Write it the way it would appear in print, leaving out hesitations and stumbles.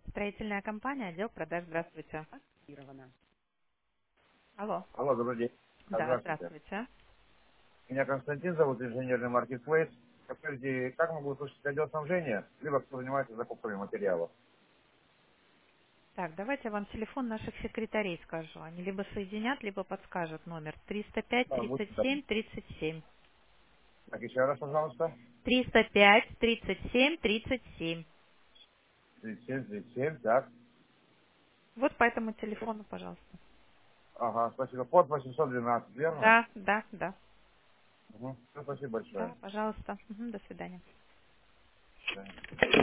Строительная компания, отдел продаж. Здравствуйте. Активировано. Алло. Алло, добрый день. Да, Здравствуйте. здравствуйте. Меня Константин зовут, инженерный маркетплейс. Скажите, как могу услышать отдел снабжения, либо кто занимается закупками материалов? Так, давайте я вам телефон наших секретарей скажу. Они либо соединят, либо подскажут номер 305 Да, будьте добры. 37 37. Так, еще раз, пожалуйста. 305 37 37. 37, 37, так. Вот по этому телефону, пожалуйста. Ага, спасибо. Код 812, верно? Да, да, да. Угу. Спасибо большое. Да, пожалуйста. Мгм, до свидания. До свидания.